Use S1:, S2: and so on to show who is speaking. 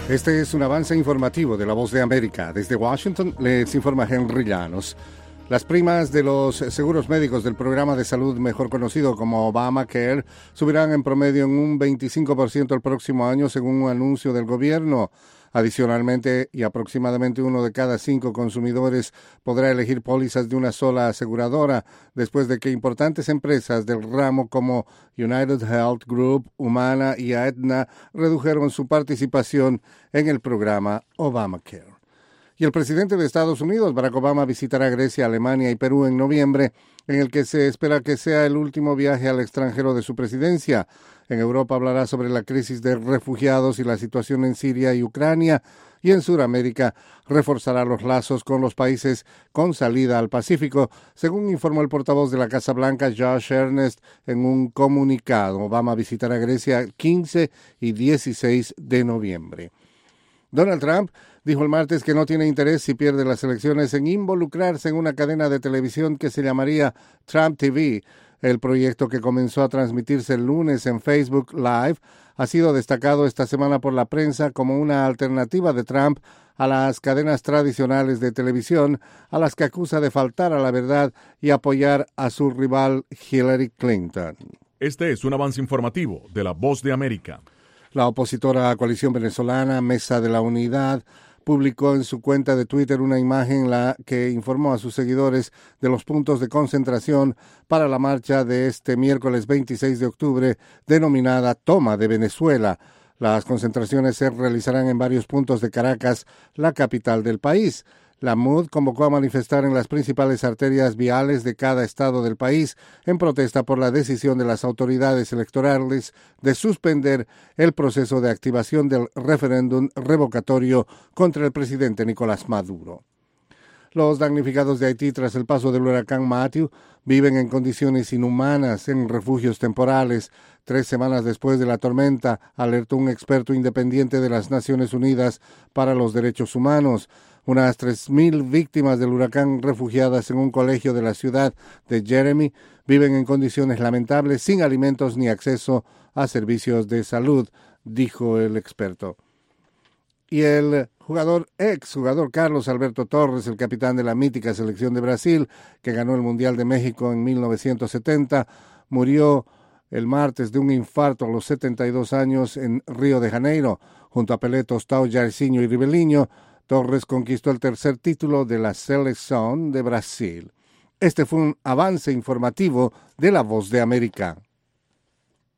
S1: Este es un avance informativo de La Voz de América. Desde Washington les informa Henry Llanos. Las primas de los seguros médicos del programa de salud mejor conocido como Obamacare subirán en promedio en un 25% el próximo año, según un anuncio del gobierno. Adicionalmente, y aproximadamente 1 de cada 5 consumidores podrá elegir pólizas de una sola aseguradora, después de que importantes empresas del ramo como United Health Group, Humana y Aetna redujeron su participación en el programa Obamacare. Y el presidente de Estados Unidos, Barack Obama, visitará Grecia, Alemania y Perú en noviembre, en el que se espera que sea el último viaje al extranjero de su presidencia. En Europa hablará sobre la crisis de refugiados y la situación en Siria y Ucrania, y en Sudamérica reforzará los lazos con los países con salida al Pacífico, según informó el portavoz de la Casa Blanca, Josh Earnest, en un comunicado. Obama visitará Grecia 15 y 16 de noviembre. Donald Trump dijo el martes que no tiene interés, si pierde las elecciones, en involucrarse en una cadena de televisión que se llamaría Trump TV. El proyecto, que comenzó a transmitirse el lunes en Facebook Live, ha sido destacado esta semana por la prensa como una alternativa de Trump a las cadenas tradicionales de televisión, a las que acusa de faltar a la verdad y apoyar a su rival Hillary Clinton.
S2: Este es un avance informativo de La Voz de América.
S1: La opositora Coalición Venezolana, Mesa de la Unidad, publicó en su cuenta de Twitter una imagen en la que informó a sus seguidores de los puntos de concentración para la marcha de este miércoles 26 de octubre, denominada Toma de Venezuela. Las concentraciones se realizarán en varios puntos de Caracas, la capital del país. La MUD convocó a manifestar en las principales arterias viales de cada estado del país en protesta por la decisión de las autoridades electorales de suspender el proceso de activación del referéndum revocatorio contra el presidente Nicolás Maduro. Los damnificados de Haití tras el paso del huracán Matthew viven en condiciones inhumanas en refugios temporales. 3 semanas después de la tormenta, alertó un experto independiente de las Naciones Unidas para los Derechos Humanos. Unas 3,000 víctimas del huracán, refugiadas en un colegio de la ciudad de Jeremy, viven en condiciones lamentables, sin alimentos ni acceso a servicios de salud, dijo el experto. Y el exjugador Carlos Alberto Torres, el capitán de la mítica selección de Brasil, que ganó el Mundial de México en 1970, murió el martes de un infarto a los 72 años en Río de Janeiro. Junto a Pelé, Tostão, Jairzinho y Ribeirinho, Torres conquistó el tercer título de la selección de Brasil. Este fue un avance informativo de La Voz de América.